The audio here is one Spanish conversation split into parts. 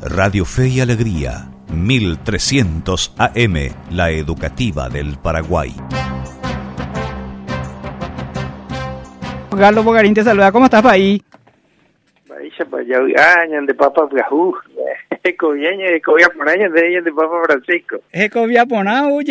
Radio Fe y Alegría, 1300 AM, la educativa del Paraguay. Galo Bogarín te saluda, ¿cómo estás, país? Paisa para allá, de Papa Gajú, Ecovieña, Ecoviaponaña, de Papa Francisco. Ecoviaponá,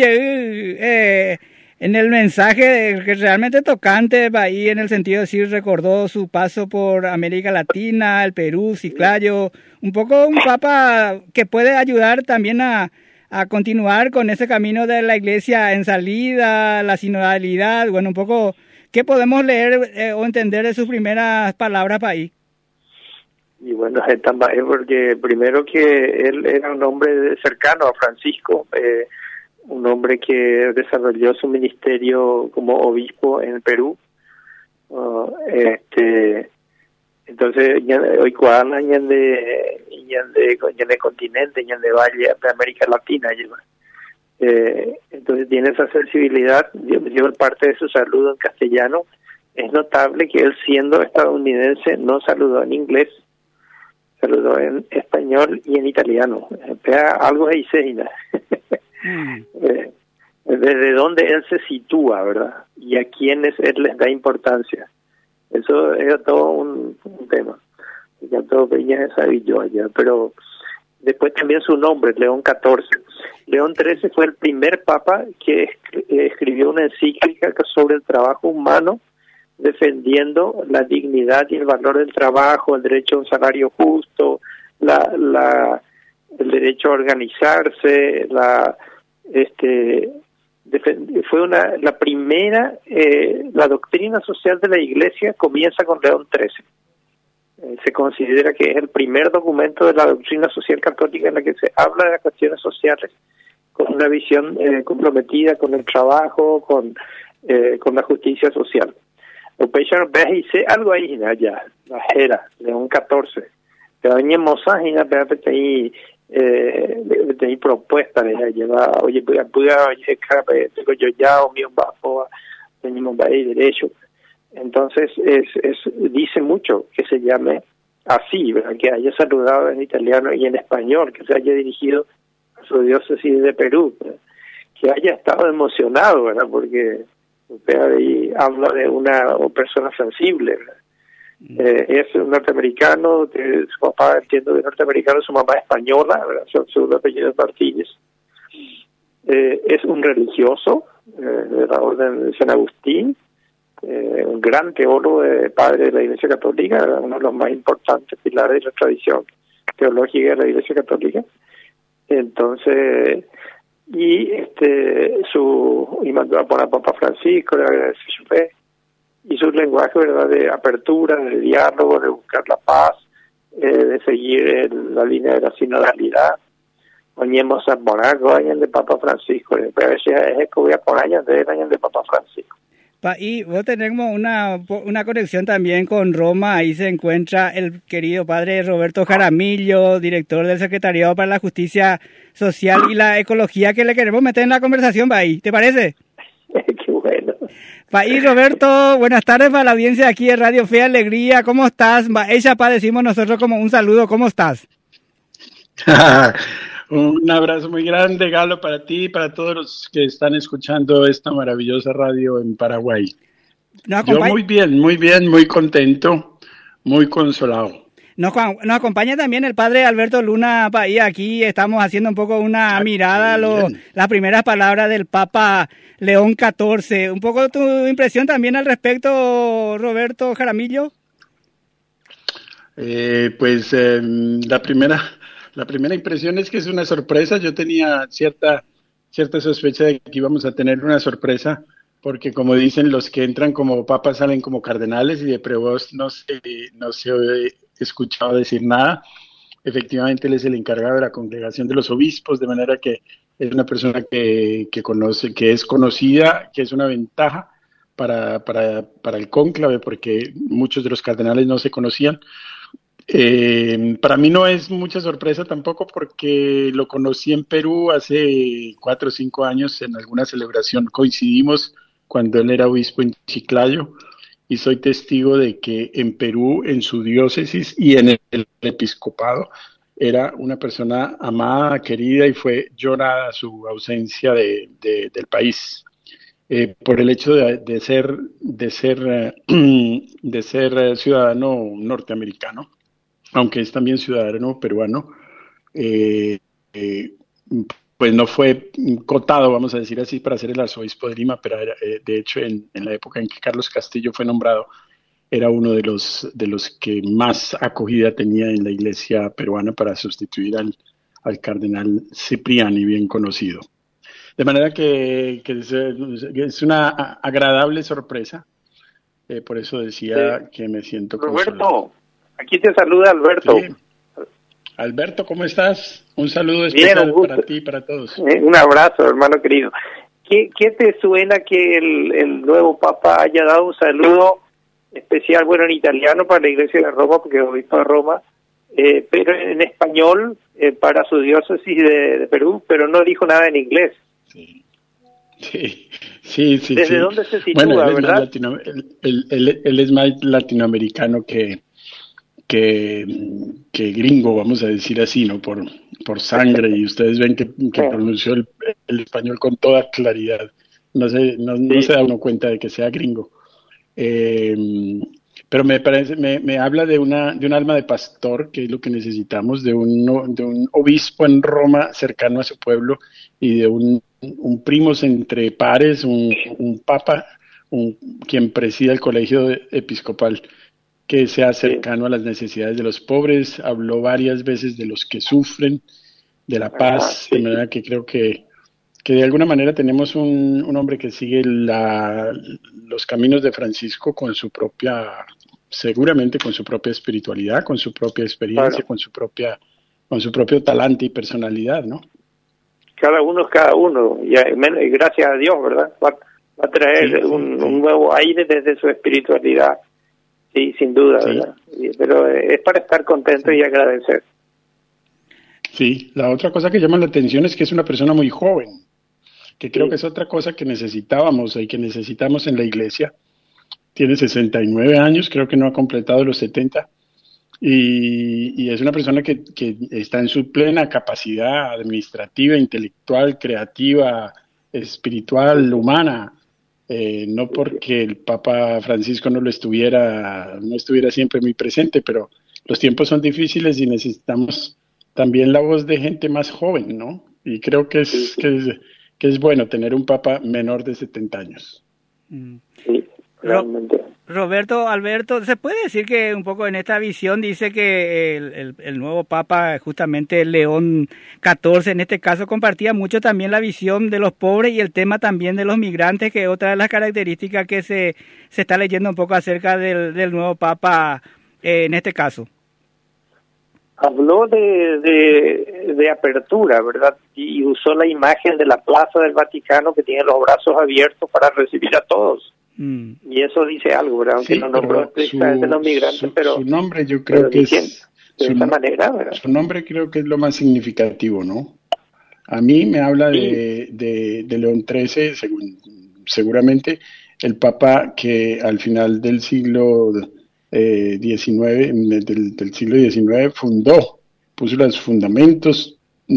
en el mensaje que realmente tocante, país, en el sentido de decir, recordó su paso por América Latina, el Perú, Chiclayo, un poco un papa que puede ayudar también a continuar con ese camino de la iglesia en salida, la sinodalidad, bueno, un poco, ¿qué podemos leer o entender de sus primeras palabras, país? Y bueno, porque primero que él era un hombre cercano a Francisco, un hombre que desarrolló su ministerio como obispo en el Perú. Entonces, hoy cuadran de continente, de valle, de América Latina. Entonces tiene esa sensibilidad. Dio parte de su saludo en castellano. Es notable que él, siendo estadounidense, no saludó en inglés, saludó en español y en italiano. Algo ahí se desde dónde él se sitúa, ¿verdad? Y a quienes él les da importancia. Eso era todo un tema. Ya todo Peña sabía yo allá, pero después también su nombre, León XIV. León XIII fue el primer papa que escribió una encíclica sobre el trabajo humano, defendiendo la dignidad y el valor del trabajo, el derecho a un salario justo, el derecho a organizarse, fue la primera, la doctrina social de la Iglesia comienza con León XIII. Se considera que es el primer documento de la doctrina social católica en la que se habla de las cuestiones sociales, con una visión comprometida con el trabajo, con la justicia social. Dice algo ahí, allá, la Jera, León XIV. Pero hay mozaje, ahí tenía propuestas, lleva, oye, tengo yo ya, o mío bajo, tenemos ahí derecho. Entonces, dice mucho que se llame así, ¿verdad? Que haya saludado en italiano y en español, que se haya dirigido a su diócesis de Perú, ¿verdad? Que haya estado emocionado, ¿verdad? Porque usted ahí habla de una persona sensible, ¿verdad? Es un norteamericano, su papá, entiendo, de norteamericano, su mamá española, ¿verdad? Su apellido es Martínez. Es un religioso de la orden de San Agustín, un gran teólogo, padre de la Iglesia Católica, ¿verdad? Uno de los más importantes pilares de la tradición teológica de la Iglesia Católica. Entonces, y mandó a poner a Papa Francisco, le agradeció su fe y su lenguaje, ¿verdad?, de apertura, de diálogo, de buscar la paz, de seguir la línea de la sinodalidad. Oñemos a Monaco, años de Papa Francisco, después es que voy a poner años de Papa Francisco. Y vos tenemos una conexión también con Roma. Ahí se encuentra el querido padre Roberto Jaramillo, director del Secretariado para la Justicia Social y la Ecología, que le queremos meter en la conversación, ahí. ¿Te parece? Qué bueno. Y Roberto, buenas tardes para la audiencia aquí de Radio Fe y Alegría. ¿Cómo estás? Ella, decimos nosotros como un saludo. ¿Cómo estás? Un abrazo muy grande, Galo, para ti y para todos los que están escuchando esta maravillosa radio en Paraguay. Yo muy bien, muy contento, muy consolado. Nos acompaña también el padre Alberto Luna País. Aquí estamos haciendo un poco una mirada a las primeras palabras del Papa León XIV. Un poco tu impresión también al respecto, Roberto Jaramillo. La primera impresión es que es una sorpresa. Yo tenía cierta sospecha de que íbamos a tener una sorpresa, porque como dicen, los que entran como papas salen como cardenales, y de Prevost no se he escuchado decir nada. Efectivamente, él es el encargado de la congregación de los obispos, de manera que es una persona que conoce, que es conocida, que es una ventaja para el cónclave, porque muchos de los cardenales no se conocían. Para mí no es mucha sorpresa tampoco, porque lo conocí en Perú hace 4 o 5 años en alguna celebración. Coincidimos cuando él era obispo en Chiclayo, y soy testigo de que en Perú, en su diócesis y en el episcopado, era una persona amada, querida y fue llorada su ausencia del país. Por el hecho de ser ciudadano norteamericano, aunque es también ciudadano peruano, eh, eh, pues no fue cotado, vamos a decir así, para ser el arzobispo de Lima, pero de hecho en la época en que Carlos Castillo fue nombrado, era uno de los que más acogida tenía en la iglesia peruana para sustituir al cardenal Cipriani, bien conocido. De manera que es una agradable sorpresa, por eso decía que me siento Roberto, consolado. aquí te saluda Alberto. Sí. Alberto, ¿cómo estás? Un saludo especial para ti y para todos. Un abrazo, hermano querido. ¿Qué te suena que el nuevo Papa haya dado un saludo especial, bueno, en italiano para la Iglesia de Roma, porque es obispo de Roma, pero en español para su diócesis de Perú, pero no dijo nada en inglés? Sí. ¿Desde dónde se sitúa, bueno, verdad? Él es más latinoamericano que gringo, vamos a decir así, ¿no? Por sangre, y ustedes ven que pronunció el español con toda claridad. No se da uno cuenta de que sea gringo. Pero me habla de un alma de pastor, que es lo que necesitamos, de un obispo en Roma cercano a su pueblo, y de un primos entre pares, un papa, quien presida el colegio episcopal, que sea cercano a las necesidades de los pobres. Habló varias veces de los que sufren, de la paz, de manera que creo que de alguna manera tenemos un hombre que sigue los caminos de Francisco seguramente con su propia espiritualidad, con su propia experiencia, claro, con su propio talante y personalidad, ¿no? Cada uno es cada uno, y gracias a Dios, ¿verdad? Va a traer un nuevo aire desde su espiritualidad. Sí, sin duda, ¿verdad? Pero es para estar contento y agradecer. Sí, la otra cosa que llama la atención es que es una persona muy joven, que creo que es otra cosa que necesitábamos y que necesitamos en la iglesia. Tiene 69 años, creo que no ha completado los 70, y es una persona que está en su plena capacidad administrativa, intelectual, creativa, espiritual, humana. No porque el Papa Francisco no estuviera siempre muy presente, pero los tiempos son difíciles y necesitamos también la voz de gente más joven, ¿no? Y creo que es bueno tener un Papa menor de 70 años. Sí, realmente. Alberto, ¿se puede decir que un poco en esta visión dice que el nuevo Papa, justamente León XIV, en este caso, compartía mucho también la visión de los pobres y el tema también de los migrantes, que es otra de las características que se está leyendo un poco acerca del nuevo Papa en este caso? Habló de apertura, ¿verdad? Y usó la imagen de la Plaza del Vaticano, que tiene los brazos abiertos para recibir a todos. Y eso dice algo, ¿verdad? Aunque no nombró explícitamente los migrantes, pero su nombre yo creo que es de esa manera, ¿verdad? Su nombre creo que es lo más significativo, ¿no? A mí me habla de León XIII, seguramente el Papa que al final del siglo XIX, del siglo XIX, puso los fundamentos,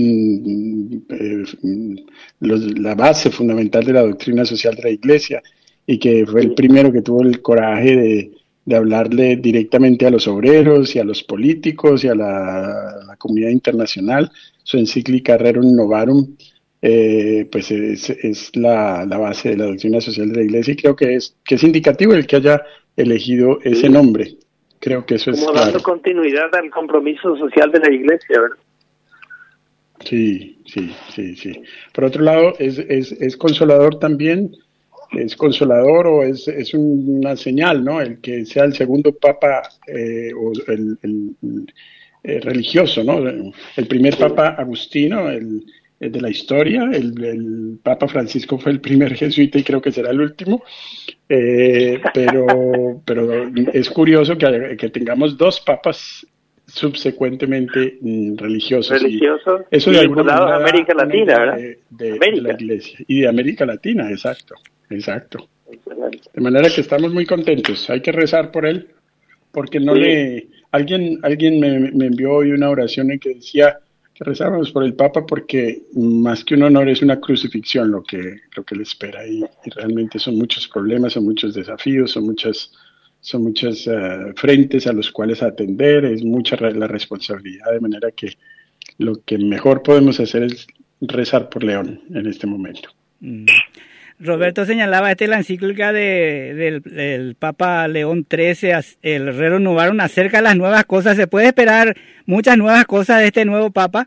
la base fundamental de la doctrina social de la Iglesia, y que fue el primero que tuvo el coraje de hablarle directamente a los obreros y a los políticos y a la comunidad internacional. Su encíclica Rerum Novarum pues es la base de la doctrina social de la Iglesia, y creo que es indicativo el que haya elegido ese nombre. Creo que eso es como dando continuidad al compromiso social de la Iglesia, ¿verdad? Sí. Por otro lado, es consolador también. Es consolador, o es una señal, ¿no? El que sea el segundo papa o el religioso, ¿no? El primer papa Agustino, el de la historia, el Papa Francisco fue el primer jesuita y creo que será el último, pero es curioso que tengamos dos papas subsecuentemente religiosos. Eso de alguna manera a América Latina, ¿verdad? De la Iglesia y de América Latina, exacto. De manera que estamos muy contentos. Hay que rezar por él, porque alguien me envió hoy una oración en que decía que rezáramos por el Papa porque más que un honor es una crucifixión lo que le espera y realmente son muchos problemas, son muchos desafíos, son muchas frentes a los cuales atender, es mucha la responsabilidad, de manera que lo que mejor podemos hacer es rezar por León en este momento. Roberto señalaba la encíclica del Papa León XIII, el renovaron acerca de las nuevas cosas. ¿Se puede esperar muchas nuevas cosas de este nuevo Papa?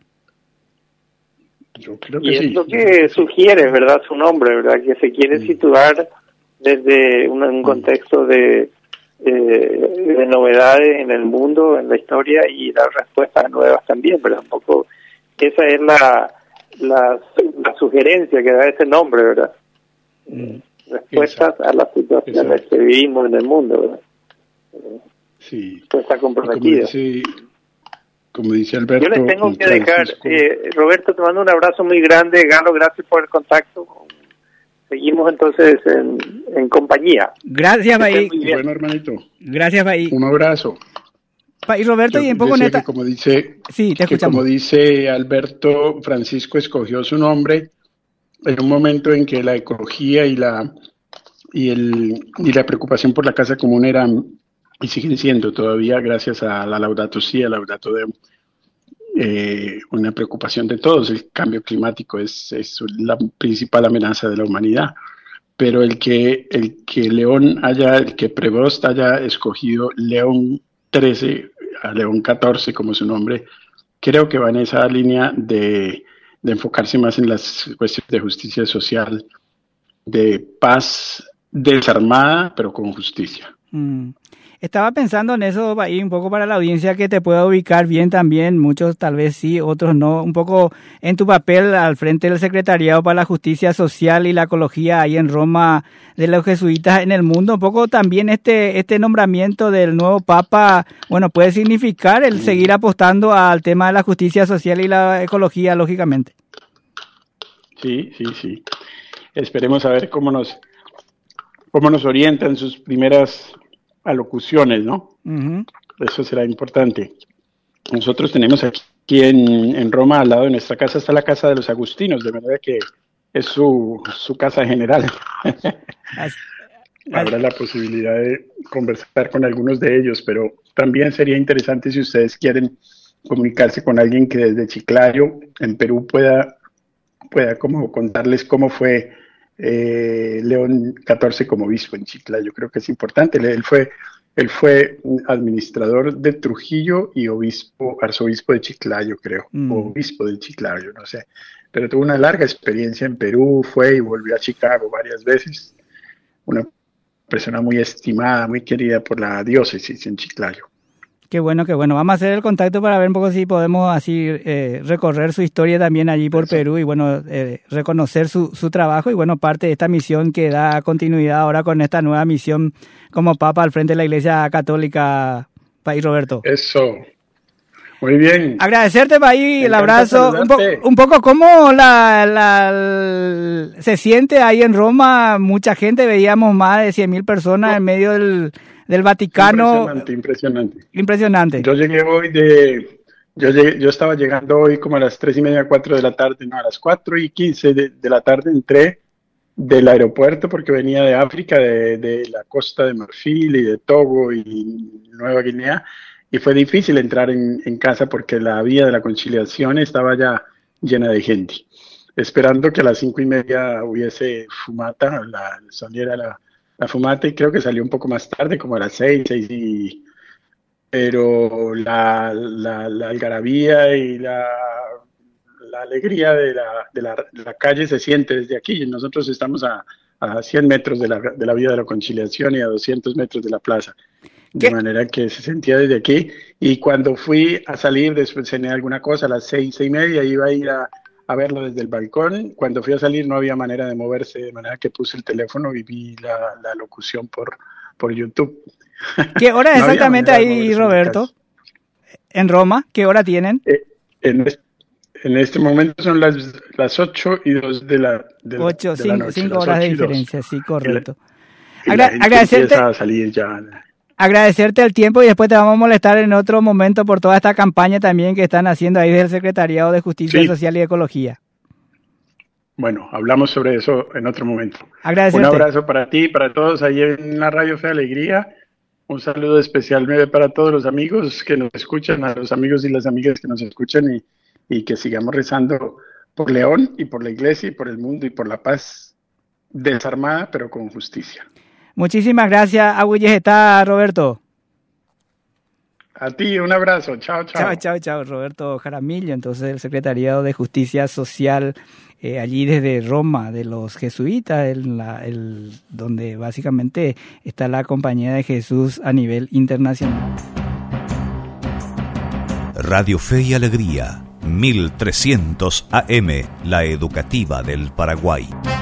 Yo creo que y sí. Es lo que sugiere, ¿verdad? Su nombre, ¿verdad? Que se quiere situar desde un contexto de novedades en el mundo, en la historia, y dar respuestas nuevas también, ¿verdad? Un poco esa es la sugerencia que da ese nombre, ¿verdad? Respuestas a las situaciones que vivimos en el mundo, ¿verdad? Sí. Está comprometida. Como dice Alberto. Yo les tengo que dejar, Roberto, te mando un abrazo muy grande. Galo, gracias por el contacto. Seguimos entonces en compañía. Gracias, Bahí. Bueno, hermanito. Gracias, Bahí. Un abrazo. Y Roberto, y un poco neta. Como dice, sí, te escuchamos. Como dice Alberto, Francisco escogió su nombre en un momento en que la ecología y la preocupación por la casa común eran y siguen siendo todavía, gracias a la Laudato Si, a Laudato Deum, una preocupación de todos. El cambio climático es la principal amenaza de la humanidad, pero el que Prevost haya escogido León XIII a León XIV como su nombre, creo que va en esa línea de enfocarse más en las cuestiones de justicia social, de paz desarmada, pero con justicia. Estaba pensando en eso ahí un poco para la audiencia que te pueda ubicar bien también, muchos tal vez sí, otros no, un poco en tu papel al frente del Secretariado para la Justicia Social y la Ecología ahí en Roma de los jesuitas en el mundo, un poco también este nombramiento del nuevo Papa, bueno, puede significar el seguir apostando al tema de la justicia social y la ecología, lógicamente. Sí. Esperemos a ver cómo nos orientan sus primeras alocuciones, ¿no? Uh-huh. Eso será importante. Nosotros tenemos aquí en Roma, al lado de nuestra casa, está la casa de los agustinos, de manera que es su casa general. Habrá la posibilidad de conversar con algunos de ellos, pero también sería interesante si ustedes quieren comunicarse con alguien que desde Chiclayo, en Perú, pueda como contarles cómo fue León XIV como obispo en Chiclayo. Creo que es importante. Él fue administrador de Trujillo y arzobispo de Chiclayo, creo, o obispo de Chiclayo, no sé. Pero tuvo una larga experiencia en Perú, fue y volvió a Chicago varias veces. Una persona muy estimada, muy querida por la diócesis en Chiclayo. Qué bueno. Vamos a hacer el contacto para ver un poco si podemos así recorrer su historia también allí por Perú y bueno, reconocer su trabajo y bueno, parte de esta misión que da continuidad ahora con esta nueva misión como Papa al frente de la Iglesia Católica, País Roberto. Eso. Muy bien. Agradecerte, País, el abrazo. Un poco cómo se siente ahí en Roma. Mucha gente, veíamos más de 100,000 personas en medio del Vaticano. Impresionante. Yo llegué hoy yo estaba llegando hoy como a las 3:30, 4 de la tarde, no, a las 4:15 de la tarde entré del aeropuerto porque venía de África, de la Costa de Marfil y de Togo y Nueva Guinea, y fue difícil entrar en casa porque la vía de la conciliación estaba ya llena de gente, esperando que a las 5:30 hubiese fumata, saliera la fumata, y creo que salió un poco más tarde, como a las 6, pero la algarabía y la alegría de la calle se siente desde aquí. Nosotros estamos a 100 metros de la vía de la conciliación y a 200 metros de la plaza. De manera que se sentía desde aquí, y cuando fui a salir, después cené alguna cosa, a las 6:30, iba a ir a verlo desde el balcón. Cuando fui a salir no había manera de moverse, de manera que puse el teléfono y vi la locución por YouTube. ¿Qué hora no exactamente ahí, Roberto? ¿En Roma? ¿Qué hora tienen? En este momento son las 8:02 de la noche. 5 horas de diferencia, sí, correcto. Agradecerte. A salir ya. agradecerte el tiempo y después te vamos a molestar en otro momento por toda esta campaña también que están haciendo ahí del Secretariado de Justicia Social y Ecología. Bueno, hablamos sobre eso en otro momento. Agradecerte. Un abrazo para ti y para todos ahí en la Radio Fe Alegría. Un saludo especial para todos los amigos que nos escuchan, a los amigos y las amigas que nos escuchan y que sigamos rezando por León y por la Iglesia y por el mundo y por la paz desarmada pero con justicia. Muchísimas gracias, Agüeyejeta, Roberto. A ti, un abrazo. Chao, chao. Chao. Roberto Jaramillo, entonces el Secretariado de Justicia Social allí desde Roma, de los jesuitas, donde básicamente está la Compañía de Jesús a nivel internacional. Radio Fe y Alegría, 1300 AM, la educativa del Paraguay.